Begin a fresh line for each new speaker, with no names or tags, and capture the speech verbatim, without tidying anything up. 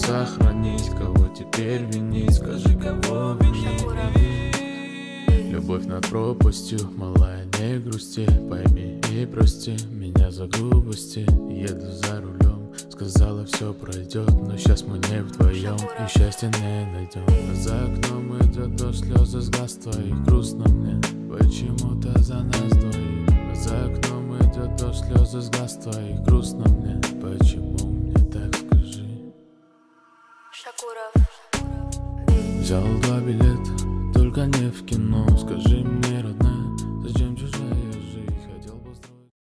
сохранить? Кого теперь винить? Скажи, кого винить? Любовь над пропастью, малая, не грусти. Пойми и прости меня за грубости. Еду за рулем, сказала, все пройдет, но сейчас мы не вдвоем и счастья не найдем. За окном идет дождь, слезы с глаз твоих. Грустно мне почему-то за нас двоих. За окном идет дождь, слезы с глаз твоих. Грустно мне, почему мне так, скажи.
Шакуров.
Взял два билета, только не в кино. Скажи мне,